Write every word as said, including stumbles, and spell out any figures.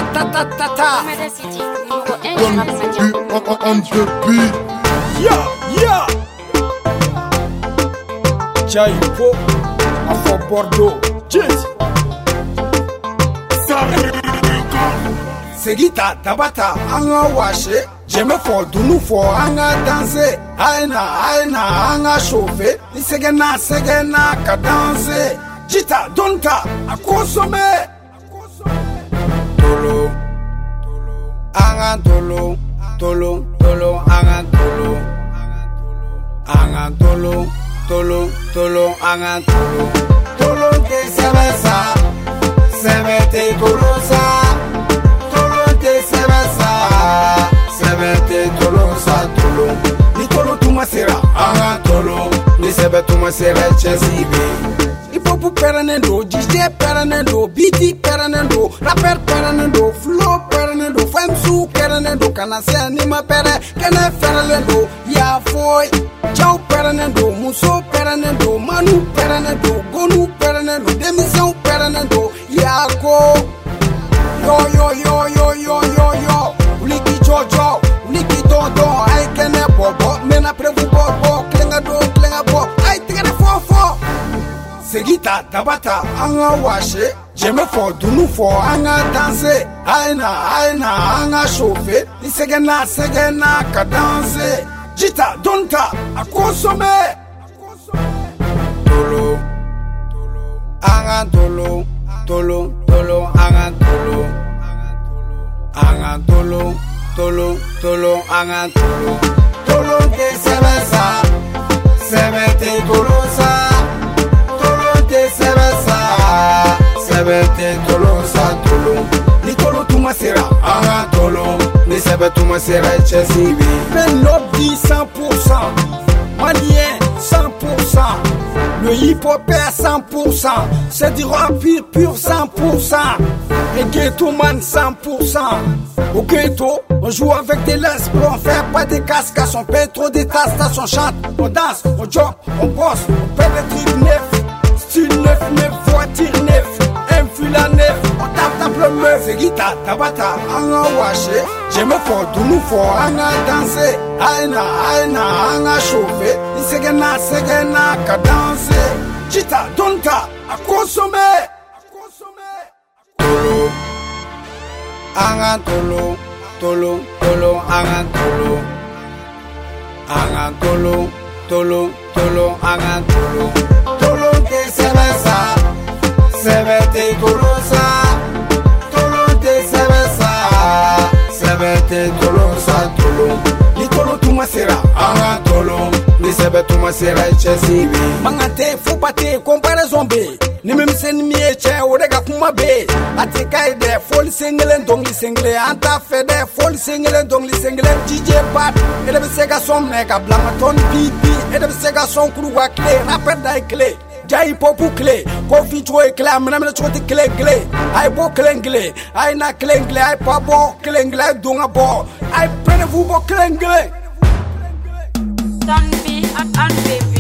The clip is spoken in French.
ta ta ta ta. On the beat. Yeah, yeah. Jaipo, Afro Bordeaux. Cheers. Segita tabata anga washe. J'aime fort dunu fort anga danser. Aina aina anga chauffer. Ni segena segena ka danser. Jita donta a consommer. Tolo, anga tolo, tolo, tolo, anga tolo, anga tolo, tolo, tolo, anga tolo, tolo que se besa, se mete tolosa, tolo que se besa, se mete tolosa, tolo, ni tolo tu masera, anga tolo, ni se ve tu masera chesibi. Hip-hop peranendo, D J peranendo, B T peranendo, rapper peranendo, flow peranendo, Femsu peranendo, canase anima pere, kene peranendo, ya foi, Chao peranendo, Muso peranendo, Manu peranendo, Gonu peranendo, Demisão peranendo, Yako, yo yo yo yo yo yo yo, Uliki Jojo, Uliki Dodo, ai kene bobo, mena prevu bobo, klenga do, klenga bo, ai tigre fofo. Segita tabata anga washe. J'aime fort dunu fort anga danser. Aina aina anga chauffer. Ni segena segena ka danser. Jita donta a consommer. Tolo, anga tolo, tolo, tolo, anga tolo, anga tolo, tolo, tolo, anga tolo, tolo que se besa, se mete tolosa. Se besa, se vete tolo sa tolo. Ni tolo tu masera, anga tolo. Ni se ve tu masera chesibi. Ben lobby cent pour cent, malien cent pour cent. Le hip-hop est cent pour cent. C'est du rap pur, pur cent pour cent. Et ghetto man cent pour cent. Au ghetto, on joue avec des lesbos, on fait pas des cascas, on paie trop des tasses, on chante, on danse, on joke, on bosse, on fait des trucs neufs. Style neuf, neuf, voiture neuf, un fil à neuf, on tape tape le meuf. Segita tabata anga washe. J'aime fort dunu fort anga danser. Aina aina anga chauffer. Ni segena segena ka danser. Jita donta a consommer. Tolo, anga tolo, tolo, tolo, anga tolo, anga tolo, tolo, tolo, anga tolo. Tolo que se besa, se mete tolosa. Tolo que se besa, se mete tolosa, tolo. Ni tolo tu masera, anga tolo. Ni se ve tu masera chesibi. Mangate fupate comparaison be. Ni même sen mi eche orega kuma be. Ate kai de fol single dong li single. Anta fe de fol single dong li single. D J Pat, ele be sega som neka blama ton pipi. Ele be sega son kuru wa clé, rapper dai clé. Jai popu clé, kofi choi clé, amena choti clé clé. Ai bo clé clé, ai na clé clé, ai pa bo clé clé, ai donga bo. Ai prenez-vous bo clé clé. Don't be an unfaithful.